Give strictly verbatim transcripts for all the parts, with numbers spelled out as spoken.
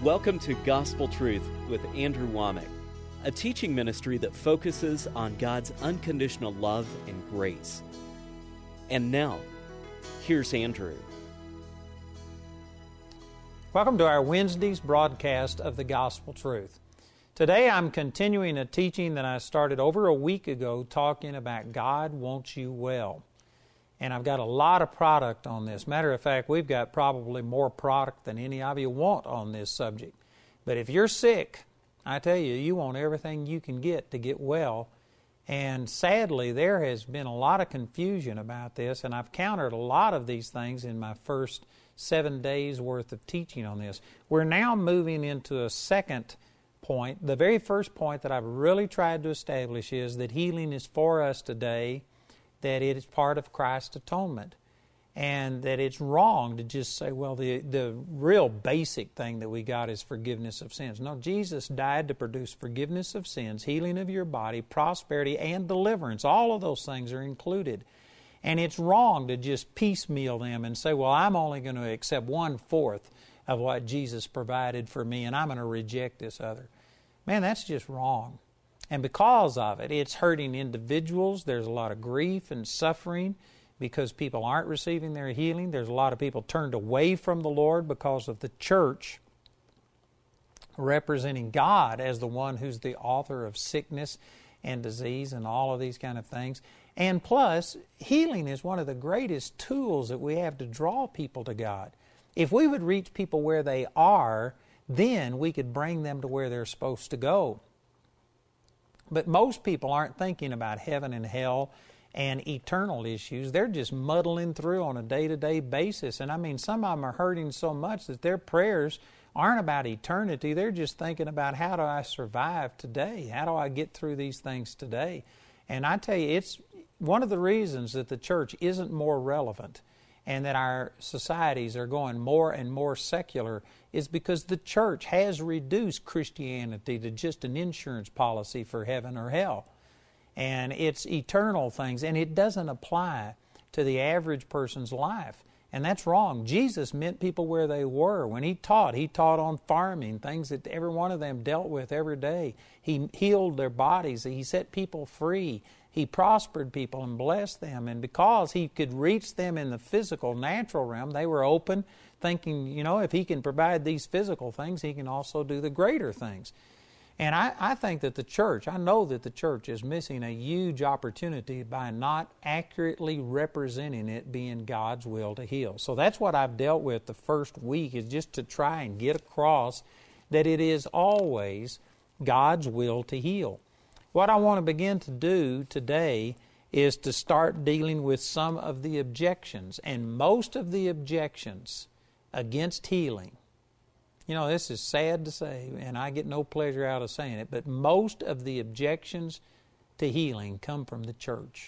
Welcome to Gospel Truth with Andrew Womack, a teaching ministry that focuses on God's unconditional love and grace. And now, here's Andrew. Welcome to our Wednesday's broadcast of the Gospel Truth. Today I'm continuing a teaching that I started over a week ago talking about God wants you well. And I've got a lot of product on this. Matter of fact, we've got probably more product than any of you want on this subject. But if you're sick, I tell you, you want everything you can get to get well. And sadly, there has been a lot of confusion about this, and I've countered a lot of these things in my first seven days worth of teaching on this. We're now moving into a second point. The very first point that I've really tried to establish is that healing is for us today, that it is part of Christ's atonement, and that it's wrong to just say, well, the, the real basic thing that we got is forgiveness of sins. No, Jesus died to produce forgiveness of sins, healing of your body, prosperity, and deliverance. All of those things are included. And it's wrong to just piecemeal them and say, well, I'm only going to accept one-fourth of what Jesus provided for me, and I'm going to reject this other. Man, that's just wrong. And because of it, it's hurting individuals. There's a lot of grief and suffering because people aren't receiving their healing. There's a lot of people turned away from the Lord because of the church representing God as the one who's the author of sickness and disease and all of these kind of things. And plus, healing is one of the greatest tools that we have to draw people to God. If we would reach people where they are, then we could bring them to where they're supposed to go. But most people aren't thinking about heaven and hell and eternal issues. They're just muddling through on a day-to-day basis. And I mean, some of them are hurting so much that their prayers aren't about eternity. They're just thinking about, how do I survive today? How do I get through these things today? And I tell you, it's one of the reasons that the church isn't more relevant and that our societies are going more and more secular is because the church has reduced Christianity to just an insurance policy for heaven or hell. And it's eternal things, and it doesn't apply to the average person's life. And that's wrong. Jesus met people where they were. When He taught, He taught on farming, things that every one of them dealt with every day. He healed their bodies. He set people free. He prospered people and blessed them. And because He could reach them in the physical, natural realm, they were open, thinking, you know, if He can provide these physical things, He can also do the greater things. And I, I think that the church, I know that the church is missing a huge opportunity by not accurately representing it being God's will to heal. So that's what I've dealt with the first week, is just to try and get across that it is always God's will to heal. What I want to begin to do today is to start dealing with some of the objections. And most of the objections against healing, you know, this is sad to say, and I get no pleasure out of saying it, but most of the objections to healing come from the church.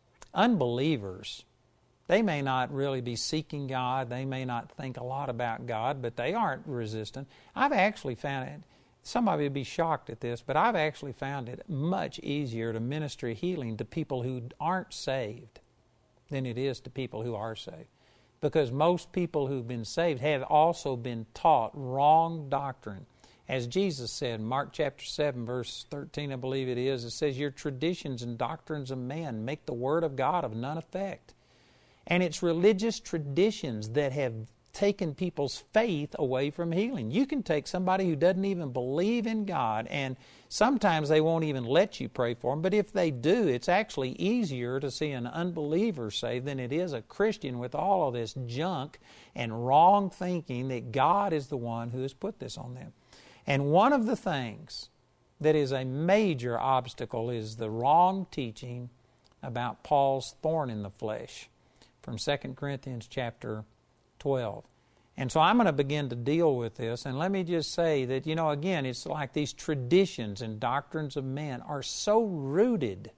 Unbelievers, they may not really be seeking God, they may not think a lot about God, but they aren't resistant. I've actually found it, some of you would be shocked at this, but I've actually found it much easier to minister healing to people who aren't saved than it is to people who are saved. Because most people who've been saved have also been taught wrong doctrine. As Jesus said in Mark chapter seven, verse thirteen, I believe it is, it says, your traditions and doctrines of men make the word of God of none effect. And it's religious traditions that have taken people's faith away from healing. You can take somebody who doesn't even believe in God, and sometimes they won't even let you pray for them, but if they do, it's actually easier to see an unbeliever saved than it is a Christian with all of this junk and wrong thinking that God is the one who has put this on them. And one of the things that is a major obstacle is the wrong teaching about Paul's thorn in the flesh from Second Corinthians chapter twelve. And so I'm going to begin to deal with this. And let me just say that, you know, again, it's like these traditions and doctrines of men are so rooted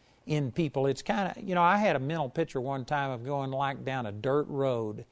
in people. It's kind of, you know, I had a mental picture one time of going like down a dirt road,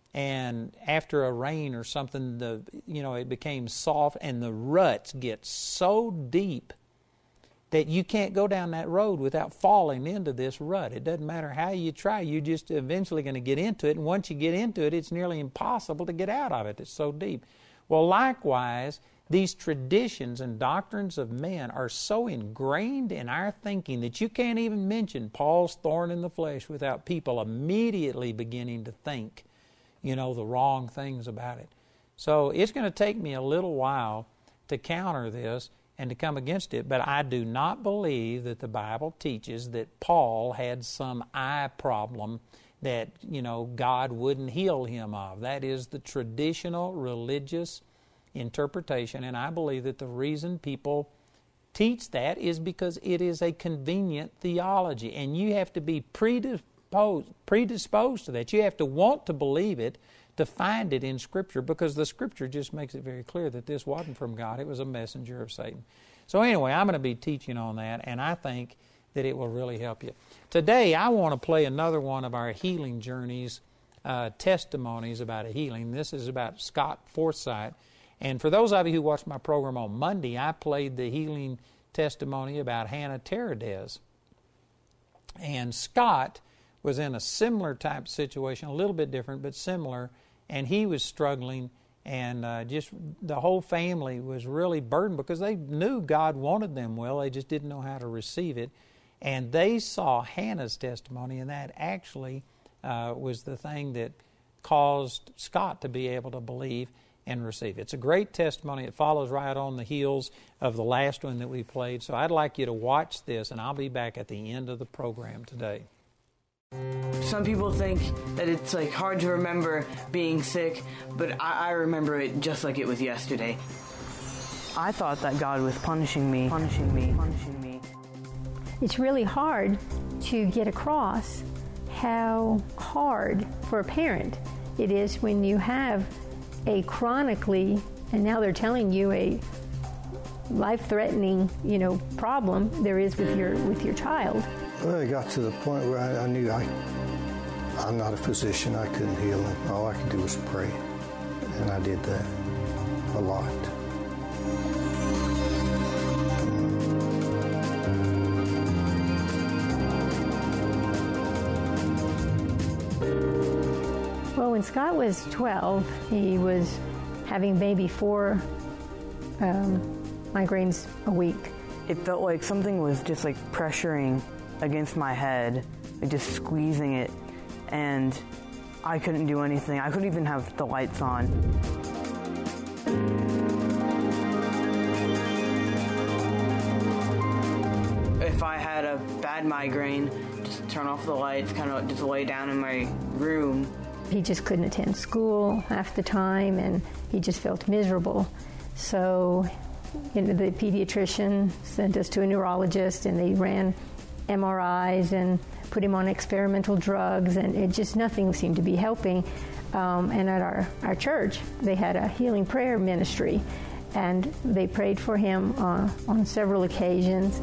and after a rain or something, the you know, it became soft and the ruts get so deep that you can't go down that road without falling into this rut. It doesn't matter how you try, you're just eventually going to get into it. And once you get into it, it's nearly impossible to get out of it. It's so deep. Well, likewise, these traditions and doctrines of men are so ingrained in our thinking that you can't even mention Paul's thorn in the flesh without people immediately beginning to think, you know, the wrong things about it. So it's going to take me a little while to counter this and to come against it, but I do not believe that the Bible teaches that Paul had some eye problem that, you know, God wouldn't heal him of. That is the traditional religious interpretation, and I believe that the reason people teach that is because it is a convenient theology, and you have to be predisposed, predisposed to that. You have to want to believe it to find it in Scripture, because the Scripture just makes it very clear that this wasn't from God. It was a messenger of Satan. So anyway, I'm going to be teaching on that, and I think that it will really help you. Today, I want to play another one of our healing journeys, uh, testimonies about a healing. This is about Scott Forsythe. And for those of you who watched my program on Monday, I played the healing testimony about Hannah Teradez. And Scott was in a similar type situation, a little bit different, but similar, and he was struggling, and uh, just the whole family was really burdened because they knew God wanted them well, they just didn't know how to receive it. And they saw Hannah's testimony, and that actually uh, was the thing that caused Scott to be able to believe and receive. It's a great testimony. It follows right on the heels of the last one that we played. So I'd like you to watch this, and I'll be back at the end of the program today. Some people think that it's like hard to remember being sick, but I, I remember it just like it was yesterday. I thought that God was punishing me, punishing me, punishing me. It's really hard to get across how hard for a parent it is when you have a chronically, and now they're telling you a life-threatening, you know, problem there is with your with your child. Well, it got to the point where I, I knew I, I'm not a physician. I couldn't heal him. All I could do was pray, and I did that a lot. Well, when Scott was twelve, he was having maybe four um, migraines a week. It felt like something was just like pressuring against my head, like just squeezing it, and I couldn't do anything. I couldn't even have the lights on. If I had a bad migraine, just turn off the lights, kind of just lay down in my room. He just couldn't attend school half the time, and he just felt miserable. So, you know, the pediatrician sent us to a neurologist, and they ran M R Is and put him on experimental drugs, and it just, nothing seemed to be helping. Um, and at our, our church, they had a healing prayer ministry, and they prayed for him uh, on several occasions.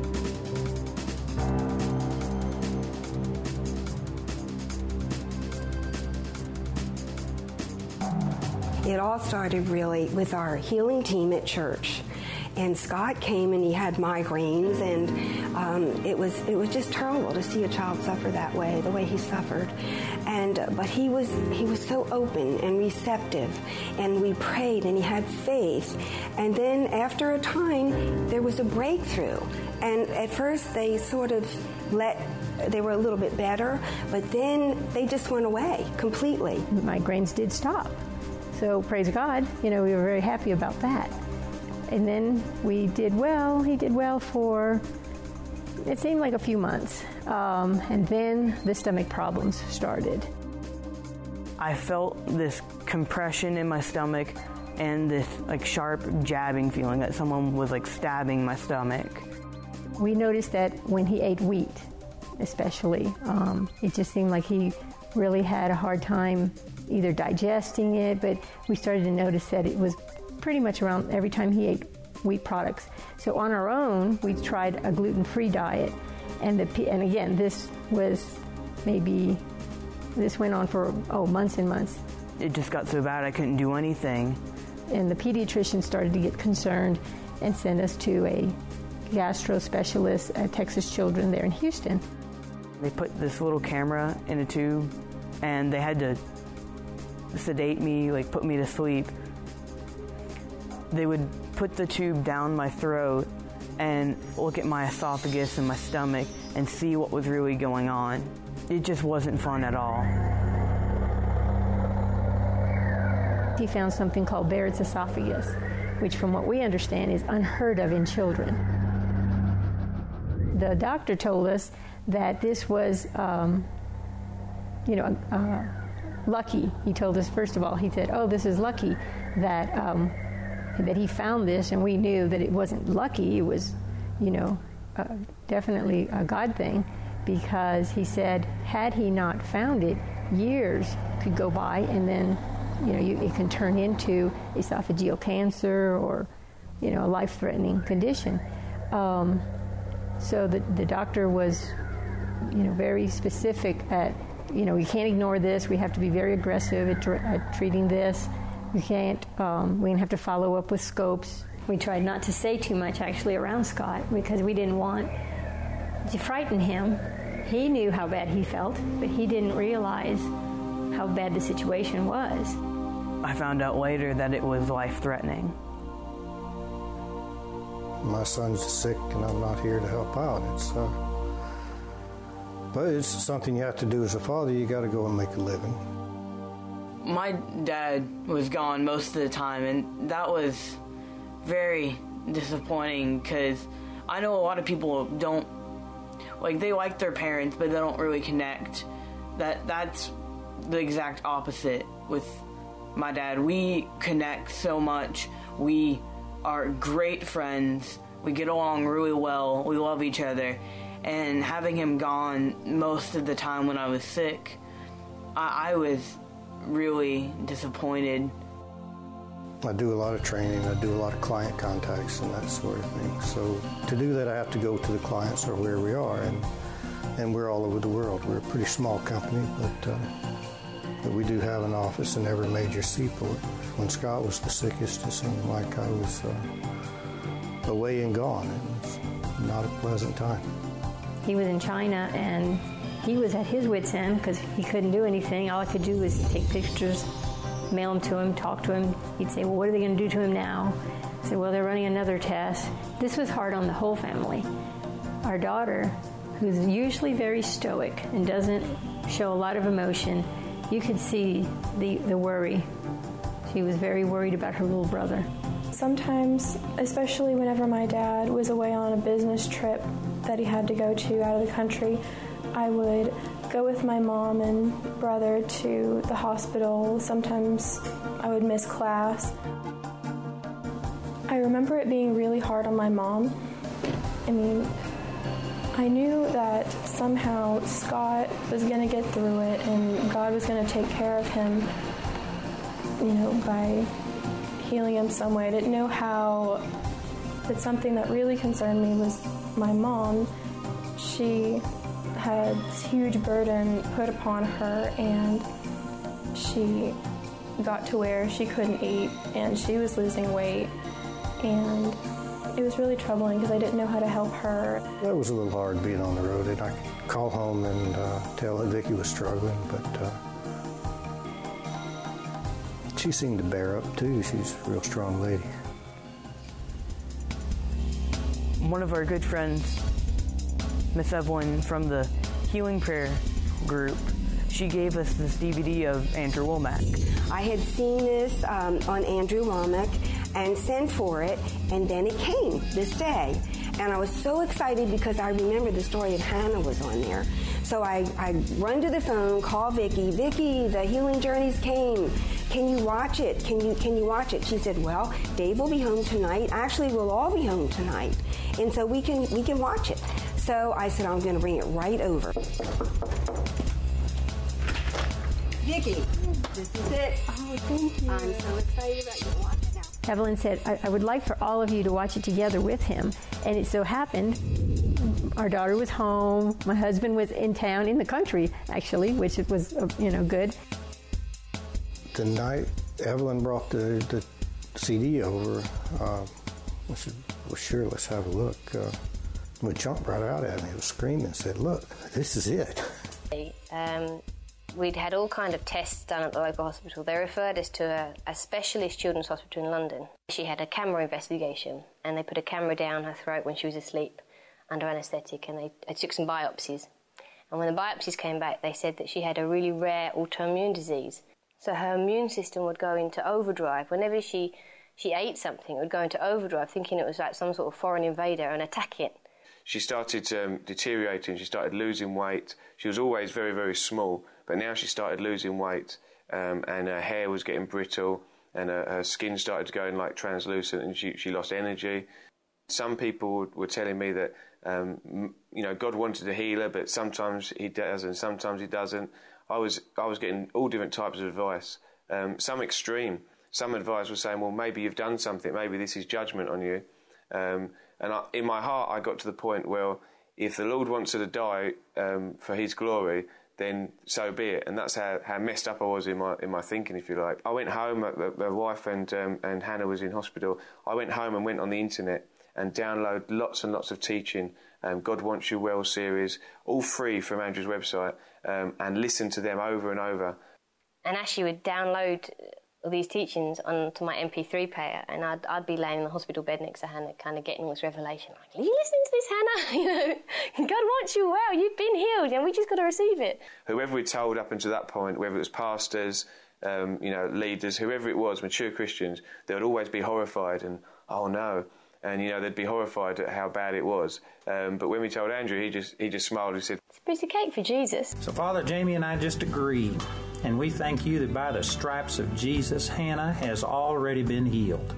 It all started really with our healing team at church. And Scott came and he had migraines, and um, it was it was just terrible to see a child suffer that way, the way he suffered. And uh, but he was he was so open and receptive, and we prayed, and he had faith. And then after a time, there was a breakthrough. And at first, they sort of let they were a little bit better, but then they just went away completely. The migraines did stop. So praise God, you know, we were very happy about that. And then we did well. He did well for, it seemed like a few months. Um, and then the stomach problems started. I felt this compression in my stomach and this like sharp jabbing feeling that someone was like stabbing my stomach. We noticed that when he ate wheat, especially, um, it just seemed like he really had a hard time either digesting it, but we started to notice that it was pretty much around every time he ate wheat products. So on our own, we tried a gluten-free diet, and the and again, this was maybe, this went on for, oh, months and months. It just got so bad I couldn't do anything. And the pediatrician started to get concerned and sent us to a gastro specialist at Texas Children there in Houston. They put this little camera in a tube, and they had to sedate me, like put me to sleep. they would put the tube down my throat and look at my esophagus and my stomach and see what was really going on. It just wasn't fun at all. He found something called Barrett's esophagus, which from what we understand is unheard of in children. The doctor told us that this was, um, you know, uh, lucky. He told us, first of all, he said, oh, this is lucky that um, that he found this, and we knew that it wasn't lucky. It was, you know, uh, definitely a God thing, because he said, had he not found it, years could go by, and then, you know, you, it can turn into esophageal cancer or, you know, a life-threatening condition. Um, so the, the doctor was, you know, very specific at, you know, we can't ignore this. We have to be very aggressive at, tr- at treating this. We can't, um, we have to follow up with scopes. We tried not to say too much, actually, around Scott, because we didn't want to frighten him. He knew how bad he felt, but he didn't realize how bad the situation was. I found out later that it was life-threatening. My son's sick, and I'm not here to help out. It's, uh, but it's something you have to do as a father. You got to go and make a living. My dad was gone most of the time, and that was very disappointing, because I know a lot of people don't, like, they like their parents, but they don't really connect. That That's the exact opposite with my dad. We connect so much. We are great friends. We get along really well. We love each other. And having him gone most of the time when I was sick, I, I was really disappointed. I do a lot of training. I do a lot of client contacts and that sort of thing. So to do that, I have to go to the clients or where we are, and and we're all over the world. We're a pretty small company, but, uh, but we do have an office in every major seaport. When Scott was the sickest, it seemed like I was uh, away and gone. It was not a pleasant time. He was in China, and he was at his wit's end because he couldn't do anything. All I could do was take pictures, mail them to him, talk to him. He'd say, well, what are they going to do to him now? I said, well, they're running another test. This was hard on the whole family. Our daughter, who's usually very stoic and doesn't show a lot of emotion, you could see the, the worry. She was very worried about her little brother. Sometimes, especially whenever my dad was away on a business trip that he had to go to out of the country, I would go with my mom and brother to the hospital. Sometimes I would miss class. I remember it being really hard on my mom. I mean, I knew that somehow Scott was going to get through it and God was going to take care of him, you know, by healing him some way. I didn't know how, but something that really concerned me was my mom. She had this huge burden put upon her, and she got to where she couldn't eat, and she was losing weight, and it was really troubling because I didn't know how to help her. That was a little hard being on the road, and I could call home and uh, tell that Vicki was struggling, but uh, she seemed to bear up too. She's a real strong lady. One of our good friends, Miss Evelyn from the Healing Prayer group, she gave us this D V D of Andrew Wommack. I had seen this um, on Andrew Wommack and sent for it, and then it came this day. And I was so excited because I remember the story of Hannah was on there. So I, I run to the phone, call Vicki. Vicki, the Healing Journeys came. Can you watch it? Can you can you watch it? She said, well, Dave will be home tonight. Actually, we'll all be home tonight. And so we can we can watch it. So I said, I'm going to bring it right over. Vicki, this is it. Oh, thank you. I'm so excited about you watching it now. Evelyn said, I, I would like for all of you to watch it together with him. And it so happened, our daughter was home. My husband was in town, in the country, actually, which was, uh, you know, good. The night Evelyn brought the, the C D over, uh, I said, well, sure, let's have a look. Uh, we jumped right out at me. He was screaming and said, look, this is it. Um, We'd had all kind of tests done at the local hospital. They referred us to a, a specialist children's hospital in London. She had a camera investigation, and they put a camera down her throat when she was asleep under anaesthetic, and they, they took some biopsies. And when the biopsies came back, they said that she had a really rare autoimmune disease. So her immune system would go into overdrive. Whenever she, she ate something, it would go into overdrive, thinking it was like some sort of foreign invader and attack it. She started um, deteriorating. She started losing weight. She was always very, very small, but now she started losing weight, um, and her hair was getting brittle, and her, her skin started going like translucent, and she, she lost energy. Some people were telling me that, um, you know, God wanted to heal her, but sometimes he does and sometimes he doesn't. I was I was getting all different types of advice, um, some extreme. Some advice was saying, well, maybe you've done something, maybe this is judgment on you. Um, and I, in my heart, I got to the point where if the Lord wants her to die um, for his glory, then so be it. And that's how, how messed up I was in my in my thinking, if you like. I went home, my, my wife and, um, and Hannah was in hospital. I went home and went on the internet and download lots and lots of teaching, um, God Wants You Well series, all free from Andrew's website, um, and listen to them over and over. And Ashley would download all these teachings onto my M P three player, and I'd, I'd be laying in the hospital bed next to Hannah, kind of getting all this revelation. Like, are you listening to this, Hannah? You know, God wants you well, you've been healed, and we just got to receive it. Whoever we told up until that point, whether it was pastors, um, you know, leaders, whoever it was, mature Christians, they would always be horrified and, oh no, and, you know, they'd be horrified at how bad it was. Um, but when we told Andrew, he just he just smiled and said, it's a piece of cake for Jesus. So, Father, Jamie and I just agree, and we thank you that by the stripes of Jesus, Hannah has already been healed.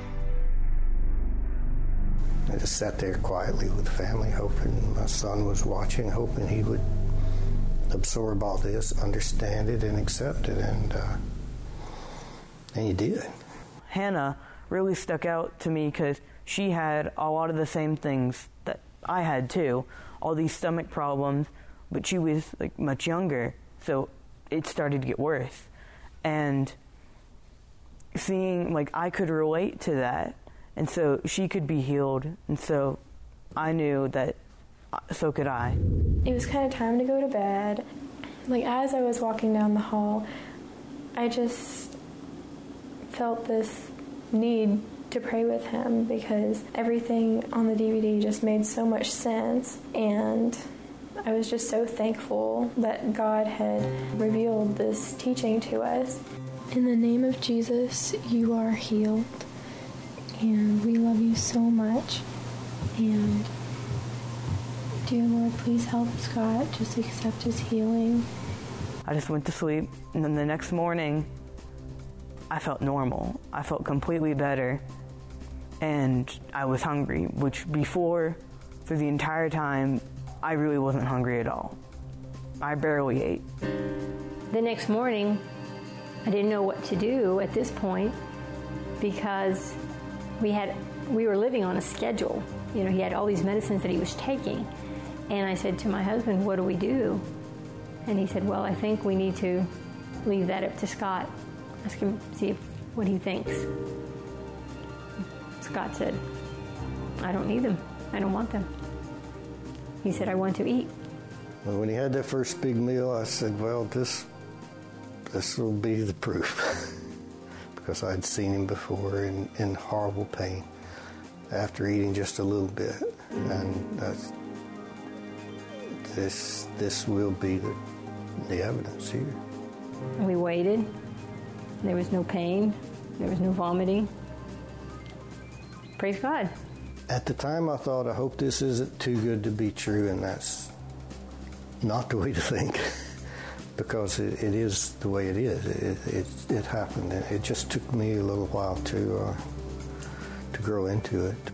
I just sat there quietly with the family, hoping my son was watching, hoping he would absorb all this, understand it, and accept it, and, uh, and he did. Hannah really stuck out to me because she had a lot of the same things that I had too, all these stomach problems, but she was like much younger, so it started to get worse. And seeing, like, I could relate to that, and so she could be healed, and so I knew that so could I. It was kind of time to go to bed. Like, as I was walking down the hall, I just felt this need to pray with him because everything on the D V D just made so much sense, and I was just so thankful that God had revealed this teaching to us. In the name of Jesus, you are healed, and we love you so much, and dear Lord, please help Scott just accept his healing. I just went to sleep, and then the next morning I felt normal. I felt completely better, and I was hungry, which before, for the entire time, I really wasn't hungry at all. I barely ate. The next morning, I didn't know what to do at this point because we had we were living on a schedule. You know, he had all these medicines that he was taking. And I said to my husband, what do we do? And he said, well, I think we need to leave that up to Scott. Ask him, see if, what he thinks. Scott said, I don't need them. I don't want them. He said, I want to eat. Well, when he had that first big meal, I said, well, this this will be the proof. Because I'd seen him before in, in horrible pain after eating just a little bit. And that's, this this will be the, the evidence here. We waited. There was no pain. There was no vomiting. Praise God. At the time, I thought, I hope this isn't too good to be true, and that's not the way to think, because it, it is the way it is. It, it, it happened. It just took me a little while to uh, to grow into it.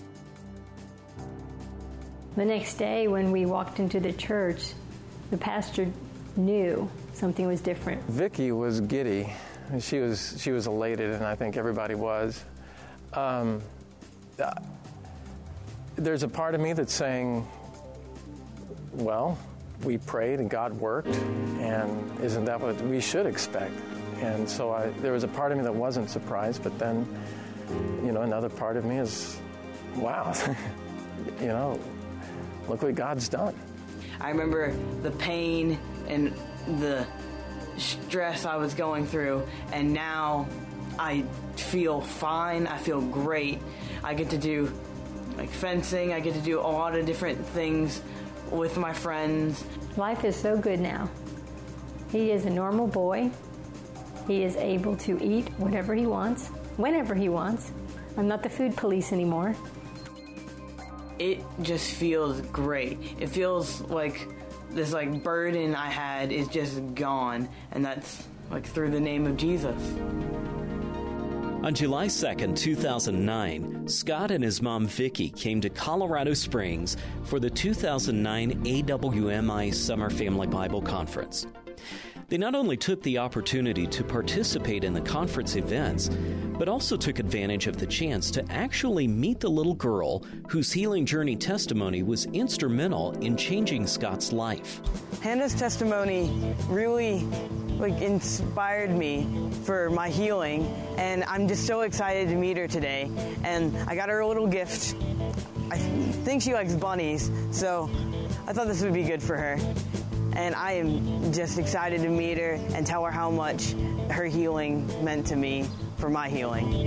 The next day, when we walked into the church, the pastor knew something was different. Vicky was giddy. She was she was elated, and I think everybody was. Um, uh, there's a part of me that's saying, well, we prayed and God worked, and isn't that what we should expect? And so I, there was a part of me that wasn't surprised, but then, you know, another part of me is, wow, you know, look what God's done. I remember the pain and the stress I was going through, and now I feel fine. I feel great. I get to do like fencing. I get to do a lot of different things with my friends. Life is so good now. He is a normal boy. He is able to eat whatever he wants, whenever he wants. I'm not the food police anymore. It just feels great. It feels like this like burden I had is just gone, and that's like through the name of Jesus. On July second, two thousand nine, Scott and his mom Vicki came to Colorado Springs for the two thousand nine A W M I Summer Family Bible Conference. They not only took the opportunity to participate in the conference events, but also took advantage of the chance to actually meet the little girl whose healing journey testimony was instrumental in changing Scott's life. Hannah's testimony really like inspired me for my healing, and I'm just so excited to meet her today. And I got her a little gift. I think she likes bunnies, so I thought this would be good for her. And I am just excited to meet her and tell her how much her healing meant to me for my healing.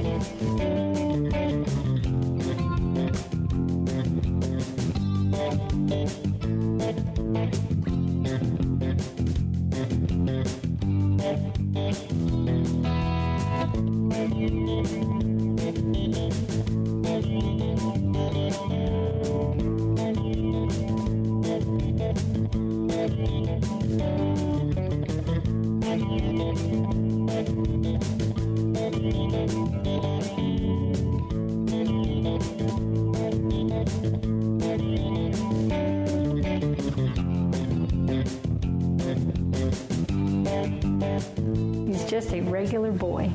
He's just a regular boy.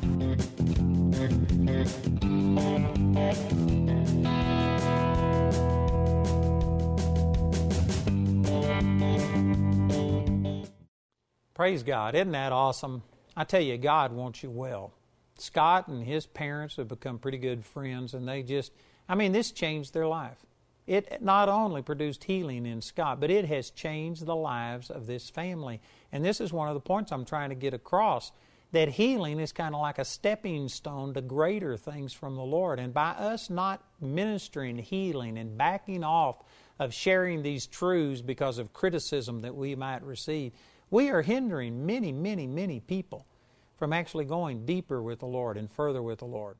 Praise God. Isn't that awesome? I tell you, God wants you well. Scott and his parents have become pretty good friends, and they just, I mean, this changed their life. It not only produced healing in Scott, but it has changed the lives of this family. And this is one of the points I'm trying to get across, that healing is kind of like a stepping stone to greater things from the Lord. And by us not ministering healing and backing off of sharing these truths because of criticism that we might receive, we are hindering many, many, many people from actually going deeper with the Lord and further with the Lord.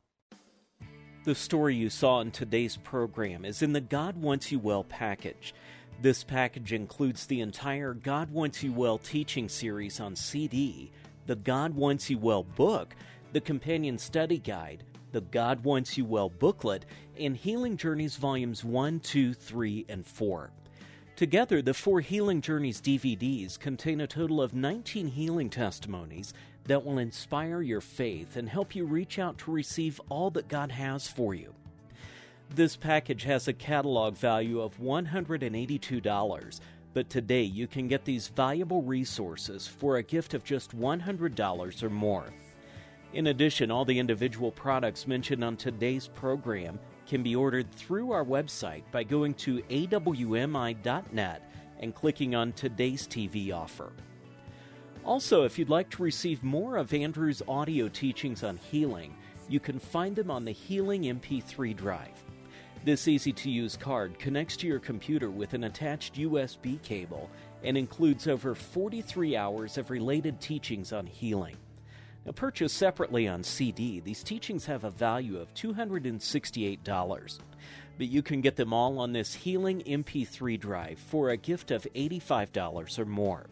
The story you saw in today's program is in the God Wants You Well package. This package includes the entire God Wants You Well teaching series on C D, the God Wants You Well book, the companion study guide, the God Wants You Well booklet, and Healing Journeys Volumes one, two, three, and four. Together, the four Healing Journeys D V Ds contain a total of nineteen healing testimonies that will inspire your faith and help you reach out to receive all that God has for you. This package has a catalog value of one hundred eighty-two dollars, but today you can get these valuable resources for a gift of just one hundred dollars or more. In addition, all the individual products mentioned on today's program can be ordered through our website by going to A W M I dot net and clicking on today's T V offer. Also, if you'd like to receive more of Andrew's audio teachings on healing, you can find them on the Healing M P three drive. This easy-to-use card connects to your computer with an attached U S B cable and includes over forty-three hours of related teachings on healing. Now, purchased separately on C D, these teachings have a value of two hundred sixty-eight dollars. But you can get them all on this Healing M P three drive for a gift of eighty-five dollars or more.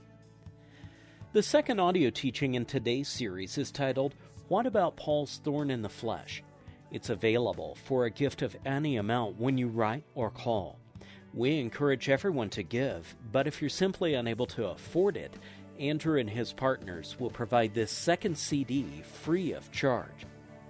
The second audio teaching in today's series is titled, What About Paul's Thorn in the Flesh? It's available for a gift of any amount when you write or call. We encourage everyone to give, but if you're simply unable to afford it, Andrew and his partners will provide this second C D free of charge.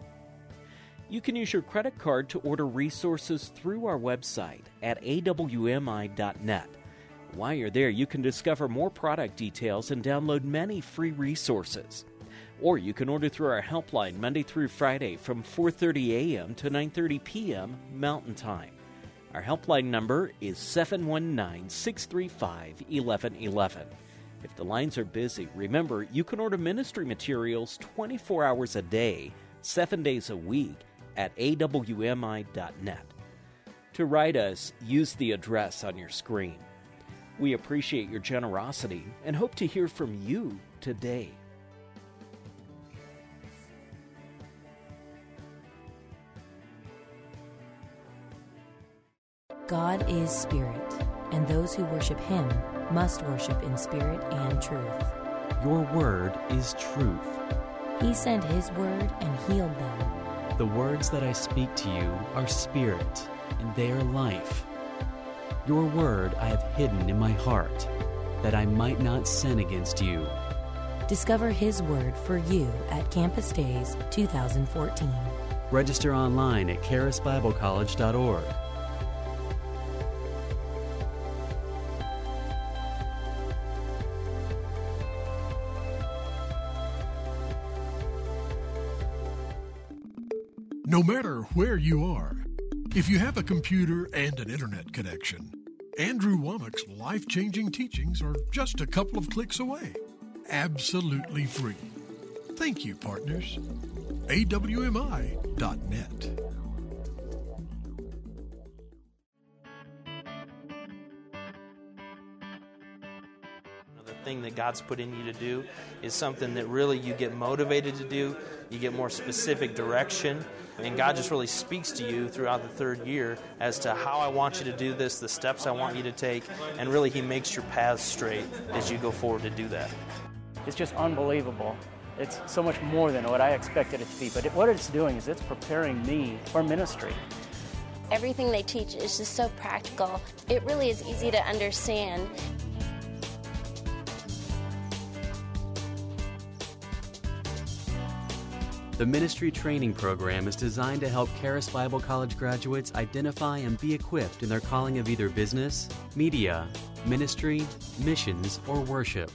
You can use your credit card to order resources through our website at A W M I dot net. While you're there, you can discover more product details and download many free resources. Or you can order through our helpline Monday through Friday from four thirty a.m. to nine thirty p.m. Mountain Time. Our helpline number is seven one nine, six three five, one one one one. If the lines are busy, remember you can order ministry materials twenty-four hours a day, seven days a week at A W M I dot net. To write us, use the address on your screen. We appreciate your generosity and hope to hear from you today. God is spirit, and those who worship Him must worship in spirit and truth. Your word is truth. He sent His word and healed them. The words that I speak to you are spirit, and they are life. Your word I have hidden in my heart, that I might not sin against you. Discover His word for you at Campus Days twenty fourteen. Register online at charis bible college dot org. No matter where you are, if you have a computer and an internet connection, Andrew Wommack's life-changing teachings are just a couple of clicks away, absolutely free. Thank you, partners. A W M I dot net. The thing that God's put in you to do is something that really you get motivated to do, you get more specific direction, and God just really speaks to you throughout the third year as to how I want you to do this, the steps I want you to take, and really He makes your paths straight as you go forward to do that. It's just unbelievable. It's so much more than what I expected it to be, but it, what it's doing is it's preparing me for ministry. Everything they teach is just so practical. It really is easy to understand. The Ministry Training Program is designed to help Charis Bible College graduates identify and be equipped in their calling of either business, media, ministry, missions, or worship.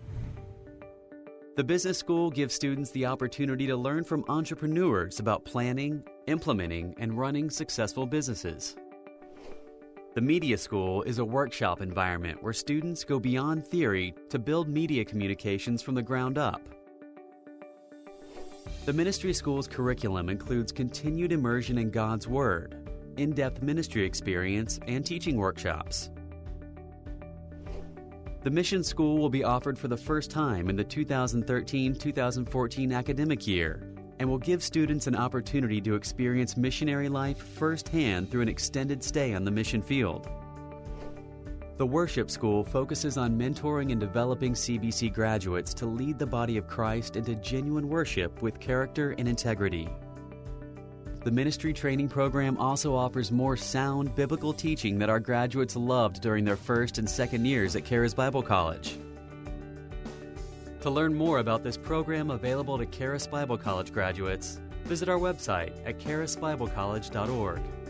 The Business School gives students the opportunity to learn from entrepreneurs about planning, implementing, and running successful businesses. The Media School is a workshop environment where students go beyond theory to build media communications from the ground up. The Ministry School's curriculum includes continued immersion in God's Word, in-depth ministry experience, and teaching workshops. The Mission School will be offered for the first time in the two thousand thirteen two thousand fourteen academic year and will give students an opportunity to experience missionary life firsthand through an extended stay on the mission field. The Worship School focuses on mentoring and developing C B C graduates to lead the body of Christ into genuine worship with character and integrity. The Ministry Training Program also offers more sound biblical teaching that our graduates loved during their first and second years at Charis Bible College. To learn more about this program available to Charis Bible College graduates, visit our website at charis bible college dot org.